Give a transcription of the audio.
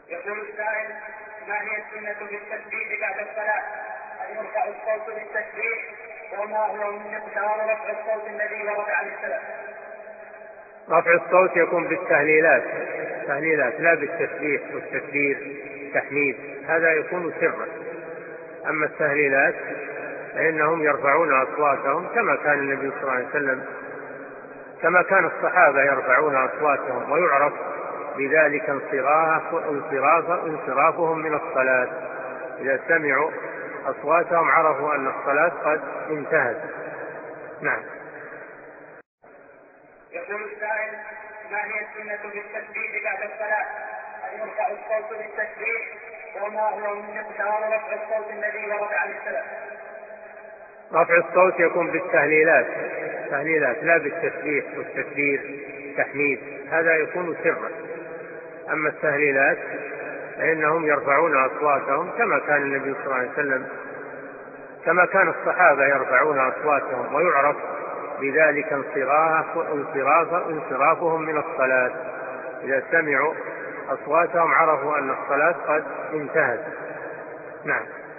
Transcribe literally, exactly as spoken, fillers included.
يقول السائل: ما هي السنة في التكبير بعد الصلاة؟ هل يرفع الصوت بالتكبير؟ وما هو مقدار رفع الصوت الذي ورد عن السلف؟ رفع الصوت يكون بالتهليلات تهليلات لا بالتسبيح والتكبير تحميد، هذا يكون سرا. أما التهليلات فإنهم يرفعون أصواتهم كما كان النبي صلى الله عليه وسلم، كما كان الصحابة يرفعون أصواتهم، ويعرف بذلك انصرافهم من الصلاة. إذا سمعوا أصواتهم عرفوا أن الصلاة قد انتهت. نعم. يقول السائل: ما هي السنة في التكبير بعد الصلاة؟ هل يرفع الصوت بالتكبير؟ وما هو مقدار رفع الصوت الذي ورد عن السلف؟ رفع الصوت يكون بالتهليلات تهليلات لا بالتسبيح والتكبير تحميد، هذا يكون سرا. أما التهليلات فإنهم يرفعون أصواتهم كما كان النبي صلى الله عليه وسلم، كما كان الصحابة يرفعون أصواتهم، ويعرف بذلك انصرافهم من الصلاة. إذا سمعوا أصواتهم عرفوا أن الصلاة قد انتهت. نعم.